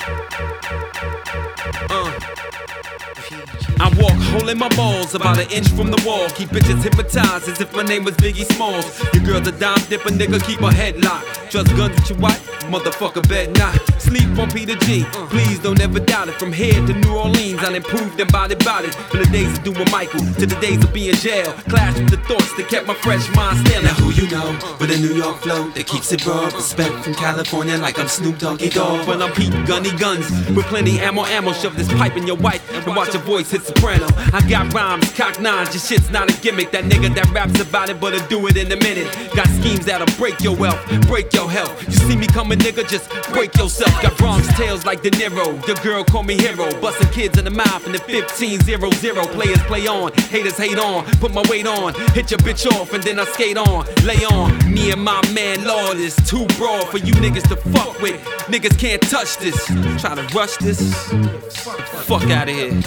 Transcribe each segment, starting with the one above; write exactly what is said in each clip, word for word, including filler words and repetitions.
Uh. I walk holding my balls about an inch from the wall. Keep bitches hypnotized as if my name was Biggie Smalls. Your girl's a dime dipper, nigga, keep her head locked. Trust guns with your wife, motherfucker bet not. Sleep on Peter G, please don't ever doubt it. From here to New Orleans, I'll improve them body body. From the days of doing Michael to the days of being jail. Clash with the thoughts that kept my fresh mind still. Now who you know, with a New York flow that keeps it broad. Respect from California like I'm Snoop Doggy Dogg. But I'm Pete Gunny Guns, with plenty ammo, ammo. Shove this pipe in your wife and watch your voice hit soprano. I got rhymes, cock nines, your shit's not a gimmick. That nigga that raps about it, but I'll do it in a minute. Got schemes that'll break your wealth, break your health. You see me coming, nigga, just break yourself. Got Bronx tales like De Niro, your girl call me hero. Busting kids in the mouth in the fifteen zero zero. Players play on, haters hate on. Put my weight on, hit your bitch off and then I skate on. Lay on, me and my man Lord is too broad for you niggas to fuck with. Niggas can't touch this. Try to rush this, fuck out of here.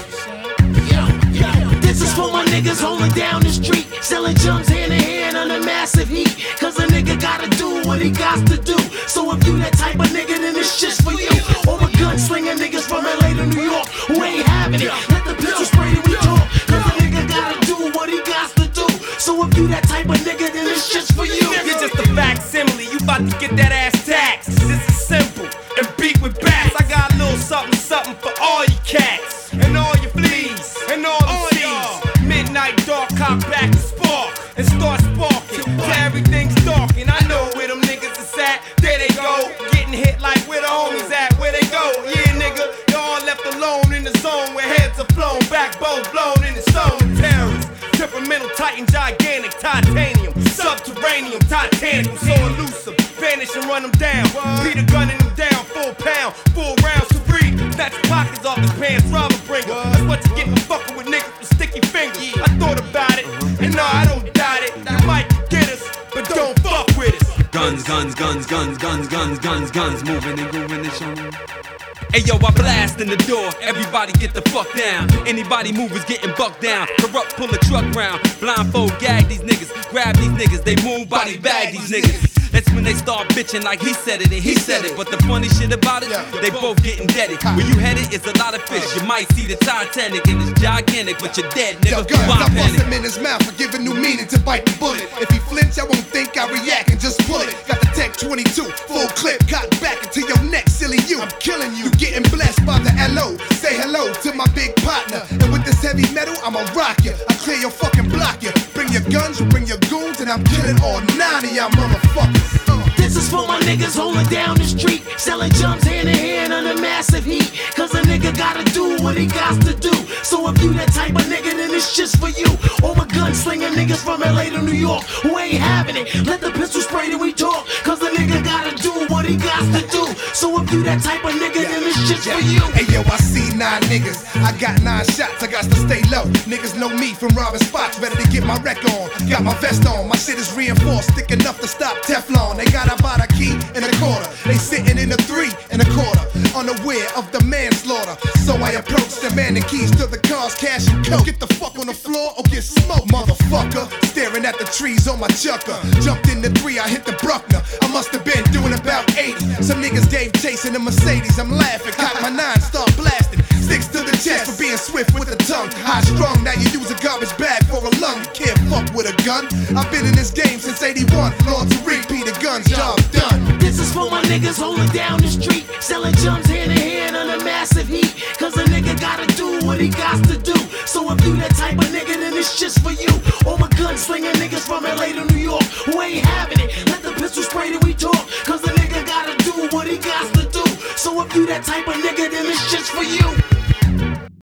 This is for my niggas holding down the street, selling jumps hand in hand under massive heat. Cause a nigga gotta do what he got to do. So if you that type of nigga, then this shit's for you. All my gunslinging niggas from L A to New York who ain't having it, let the pistol spray till we talk. Cause a nigga gotta do what he got to do. So if you that type of nigga, then this shit's for you. You're just a facsimile, you about to get that ass taxed. This is simple, and beat with bats. I got a little something, something for all you cats, and all your fleas, and all the seas. Midnight dark, cock back and spark, and start sparking, till everything's dark. And I know where them niggas is at, there they go, getting hit like where the homies at, where they go. Yeah nigga, y'all left alone in the zone where heads are flown, backbones blown in the zone. Terrorists, temperamental, titan, gigantic, titanium, subterranean, titanic, so elusive, vanish and run them down. Peter gunning them down, full pound, full rounds to breathe. Snatch pockets off his pants, robber bringer. That's what you get for fucking with niggas with sticky fingers. I thought about it, and no, I don't doubt it. You might get us, but don't fuck with us. Guns, guns, guns, guns, guns, guns, guns, guns, moving and grooving and showing. Hey yo, I blast in the door, everybody get the fuck down. Anybody move is getting bucked down. Corrupt, pull a truck round. Blindfold, gag these niggas. Grab these niggas, they move, body bag these niggas. That's when they start bitching like he said it and he said it. But the funny shit about it, they both getting deaded. Where you headed, it's a lot of fish. You might see the Titanic and it's gigantic, but you're dead, nigga. Yo, guns, I bust him in his mouth for giving new meaning to bite the bullet. If he flinch, I won't think I react and just pull it. Got the Tech twenty-two, full clip, cocked back into your neck, silly you. I'm killing you. You getting blessed by the L O. Say hello to my big partner. And with this heavy metal, I'ma rock ya. I clear your fucking block ya. Bring your guns, you bring your goons, and I'm killing all nine of y'all motherfuckers. Uh. This is for my niggas holding down the street, selling jumps hand in hand under massive heat. Cause a nigga gotta do what he got to do. So if you that type of nigga, then this shit's for you. All my gunslinging niggas from L A to New York who ain't having it, let the pistol spray till we talk. Cause a nigga gotta do what he got to do. So if you that type of nigga, then this shit's for you. Hey yo, I see nine niggas, I got nine shots, I got to stay low. Niggas know me from robbing spots, ready to get my wreck on. Got my vest on, my shit is reinforced, thick enough to stop Teflon. They got about a key and a quarter, they sitting in a three and a quarter, unaware of the manslaughter. So I approach the man, the keys to the cars, cash and coke. Get the fuck on the floor or get smoked, motherfucker. Staring at the trees on my chucker. Jumped in the three, I hit the Bruckner. I must have been doing about eighty. Some niggas gave chase in the Mercedes. I'm laughing, cock my nine, start blasting. Sticks to the chest for being swift with the tongue. High strung, now you use a garbage bag for a lung. You can't fuck with a gun. I've been in this game since eighty-one. Lord Tariq, Peter Guns, job done. This is for my niggas holding down the street, selling jumps hand in hand under massive heat. Cause a nigga gotta do what he got to do. So if you that type of nigga, then this shit's for you. All my gunslinging niggas from L A to New York who ain't having it, let the pistol spray till we talk. Cause a nigga gotta do what he got to do. So if you that type of nigga, then this shit's for you.